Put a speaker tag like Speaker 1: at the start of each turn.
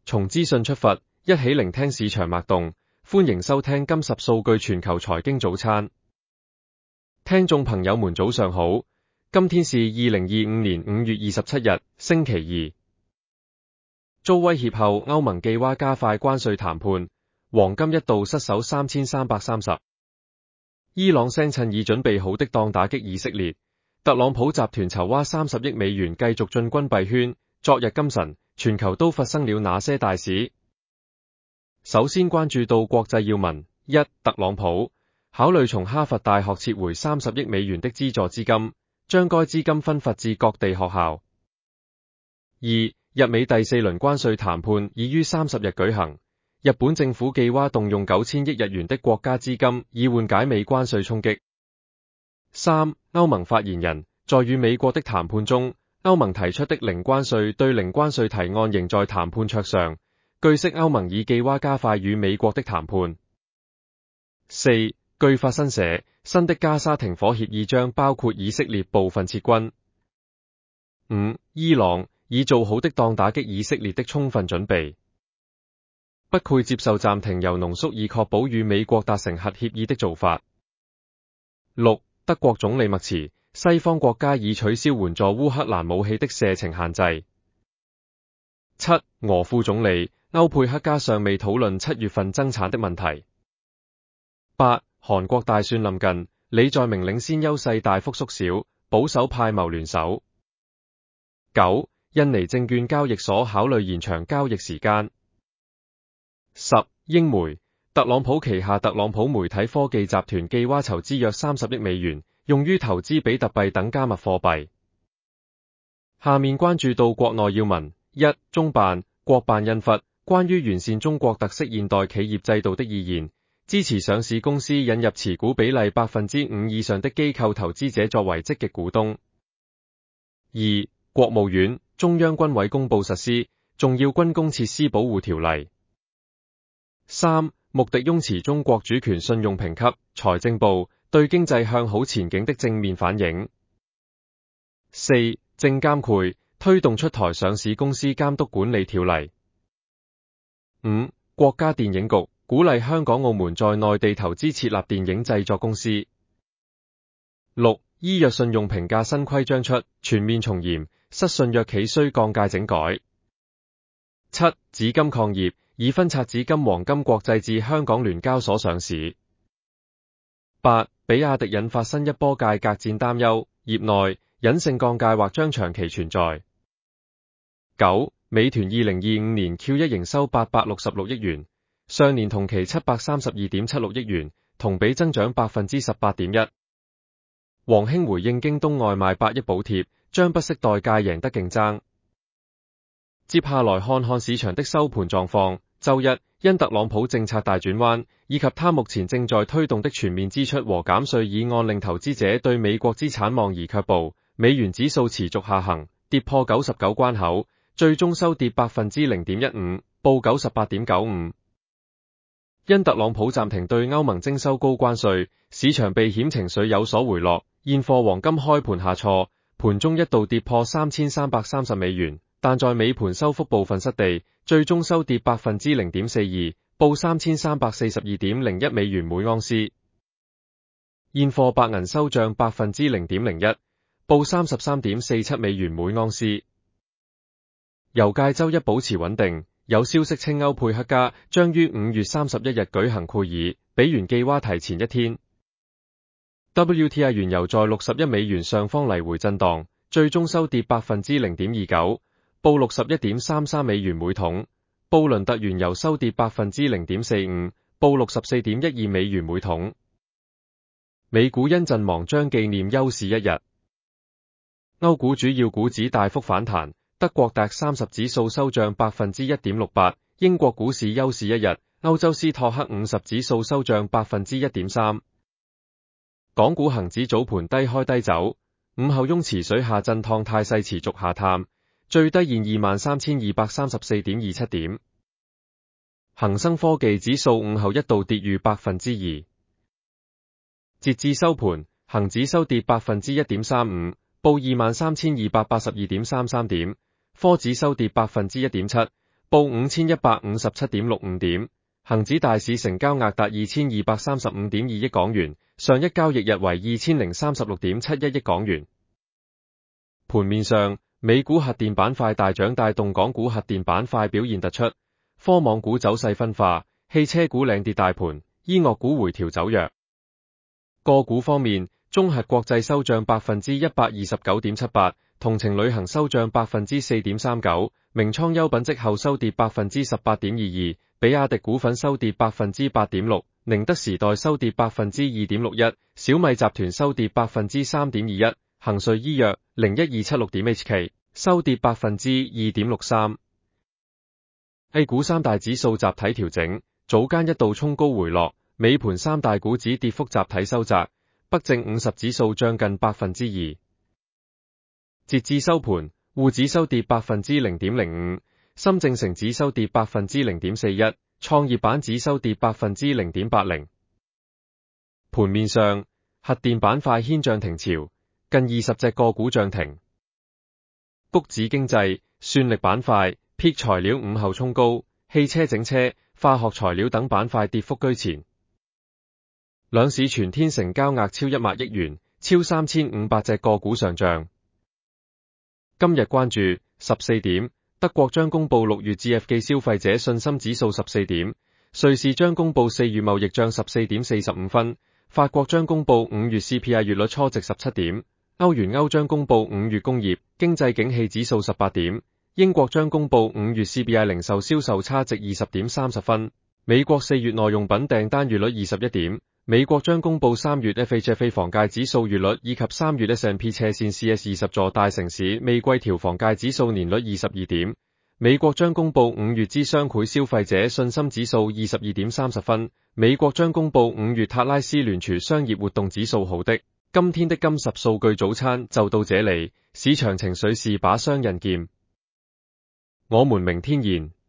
Speaker 1: 從資訊出發，一起聆聽市場脈動。歡迎收聽今十數據全球財經早餐。聽眾朋友們早上好，今天是2025年5月27日，星期二。遭威脅後，歐盟寄蛙加快關稅談判，黃金一度失守3330。伊朗聲稱已準備好的當打擊以色列，特朗普集團籌劃30億美元繼續進軍幣圈。昨日今晨，全球都發生了哪些大事？首先關注到國際要聞：一、特朗普考慮從哈佛大學撤回30億美元的資助資金，將該資金分發至各地學校。二、日美第四輪關稅談判已於30日舉行，日本政府寄蛙動用9000億日元的國家資金以緩解美關稅衝擊。三、歐盟發言人在與美國的談判中，歐盟提出的零關稅對零關稅提案仍在談判桌上。據悉，歐盟已寄蛙加快與美國的談判。四、據法新社，新的加沙停火協議將包括以色列部分撤軍。五、伊朗已做好的當打擊以色列的充分準備，不配接受暫停鈾濃縮以確保與美國達成核協議的做法。六、德國總理默茨，西方國家已取消援助烏克蘭武器的射程限制。七、俄副總理歐佩克加尚未討論7月份增產的問題。八、韓國大選臨近，李在明領先優勢大幅縮小，保守派謀聯手。九、印尼證券交易所考慮延長交易時間。十、英媒，特朗普旗下特朗普媒體科技集團寄蛙籌資約30億美元，用於投資比特幣等加密貨幣。下面關注到國內要聞：一、中辦、國辦印發關於完善中國特色現代企業制度的意見，支持上市公司引入持股比例5%以上的機構投資者作為積極股東。二、國務院、中央軍委公布實施重要軍工設施保護條例。三、穆迪雍持中國主權信用評級，財政部對經濟向好前景的正面反應。四、證監會推動出台上市公司監督管理條例。五、國家電影局鼓勵香港澳門在內地投資設立電影製作公司。六、醫藥信用評價新規章出，全面從嚴，失信藥企需降價整改。七、紫金礦業已分拆紫金黃金國際至香港聯交所上市。八、比亞迪引發新一波價格戰擔憂，業內隱性降價或將長期存在。九、美團2025年 Q1 營收866億元，上年同期732.76億元，同比增長 18.1%。王興回應京東外賣8億補貼，將不惜代價贏得競爭。接下來看看市場的收盤狀況。周一，因特朗普政策大轉彎，以及他目前正在推動的全面支出和減稅議案令投資者對美國資產望而卻步，美元指數持續下行，跌破99關口，最終收跌 0.15%， 報 98.95。因特朗普暫停對歐盟徵收高關稅，市場避險情緒有所回落，現貨黃金開盤下挫，盤中一度跌破3330美元，但在尾盤收復部分失地，最終收跌 0.42%， 報 3342.01 美元每盎司。現貨白銀收漲 0.01%， 報 33.47 美元每盎司。油價周一保持穩定，有消息稱歐佩克加將於5月31日舉行會議，比原寄蛙提前一天。WTI 原油在61美元上方來回震盪，最終收跌 0.29%， 報 61.33 美元每桶。布倫特原油收跌 0.45%， 報 64.12 美元每桶。美股因陣亡將紀念休市一日。歐股主要股指大幅反彈，德國DAX 30指數收漲 1.68%， 英國股市休市一日，歐洲斯托克50指數收漲 1.3%。港股恒指早盤低開低走，午後翁池水下震盪態勢持續下探，最低現 23,234.27 點。恒生科技指數午後一度跌逾 2%。截至收盤，恒指收跌 1.35%， 報 23,282.33 點，科指收跌 1.7%， 報 5157.65 點。恒指大市成交額達 2235.2 億港元，上一交易日為 2036.71 億港元。盤面上，美股核電板塊大漲，帶動港股核電板塊表現突出，科網股走勢分化，汽車股領跌大盤，醫藥股回調走弱。個股方面，中核國際收漲 129.78%， 同程旅行收漲 4.39%， 名創優品績後收跌 18.22%， 比亞迪股份收跌 8.6%， 寧德時代收跌 2.61%， 小米集團收跌 3.21%， 恒瑞醫藥 01276.HK 收跌 2.63%。A 股三大指數集體調整，早間一度衝高回落，尾盤三大股指跌幅集體收窄，北證50指數漲近 2%。截至收盤，滬指收跌 0.05%， 深證成指收跌 0.41%， 創業板指收跌 0.80%。盤面上，核電板塊掀漲停潮，近20隻個股漲停。谷子經濟、算力板塊、鉑材料午後衝高，汽車整車、化學材料等板塊跌幅居前。兩市全天成交額超1萬億元，超3500隻個股上漲。今日關注14點，德國將公布6月 GFK 消費者信心指數14點，瑞士將公布4月貿易賬 14.45 分，法國將公布5月 CPI 月率初值17點，歐元歐將公布5月工業經濟景氣指數18點，英國將公布5月 CPI 零售銷售差值 20.30 分，美國4月耐用品訂單月率21點，美國將公布3月 FHFA 房價指數月率以及3月 S&P 斜線 CS 20座大城市未季調房價指數年率22點，美國將公布5月之商會消費者信心指數 22.30 分，美國將公布5月塔拉斯聯儲商業活動指數好的。今天的金十數據早餐就到這裡，市場情緒是把雙刃劍，我們明天見。